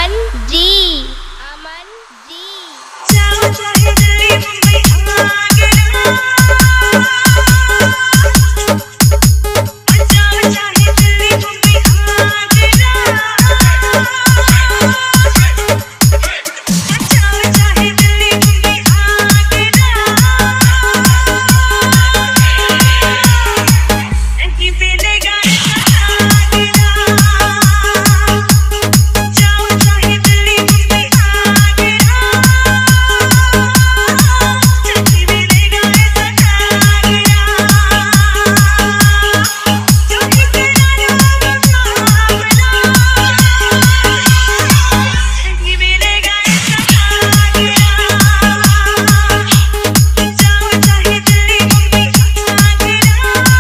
अमन जी। जाओ चाहे दिल्ली मुंबई आगरा, जाओ चाहे दिल्ली मुंबई आगरा, जाओ चाहे दिल्ली मुंबई आगरा, नहीं मिलेगा ऐसा आगरा। जाओ चाहे दिल्ली मुंबई आगरा, नहीं मिलेगा ऐसा आगरा। जो कि तेरा रूप सावला, नहीं मिलेगा ऐसा आगरा। जाओ चाहे दिल्ली मुंबई आगरा,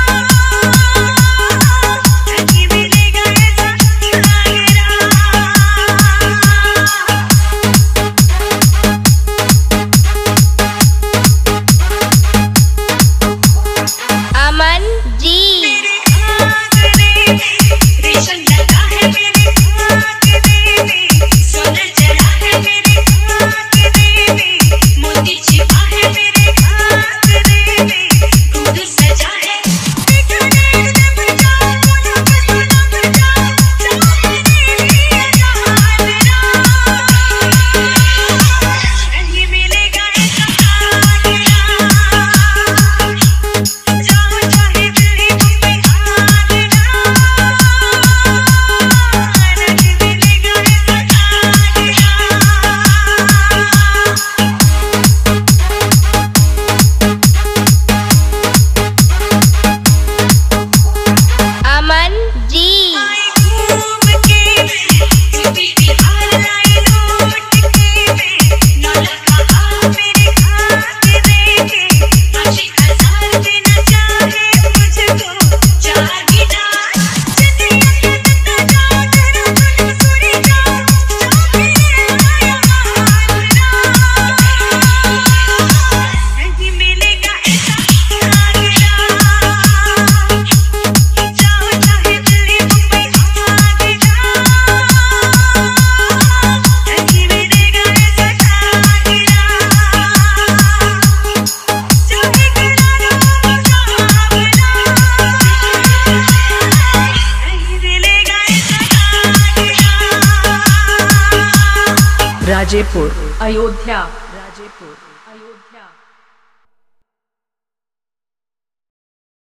नहीं मिलेगा ऐसा आगरा। अमन जी। मेरे आंगने में रेशम लगा है, मेरे आंगने में सोना चढ़ा है, मेरे आंगने में मोती छिपा है, मेरे आंगने में दूध सजा है। देखो नैन बजा, बोलो कहना बजा, चाहे मेरी अजारा, नहीं मिलेगा ऐसा आगरा। जाओ चाहे दिल्ली मुंबई आगरा, नहीं मिलेगा ऐसा आगरा। अमन जी। आई घूम के यूपी बिहार लाई लौट के नौला कहा मेरे आंगने के, आशिक हजार देना चाहे मुझको जागीदार। चंद्रिया के दत्ता जाओ, तेरा दुल्हा सुनी जाओ, जो भी आया आगरा, नहीं मिलेगा ऐसा आगरा। जाओ चाहे दिल्ली मुंबई आगरा, नहीं मिलेगा ऐसा आगरा। जो कि तेरा रूप सावला, नहीं मिलेगा ऐसा आगरा। राजेपुर अयोध्या, राजेपुर अयोध्या।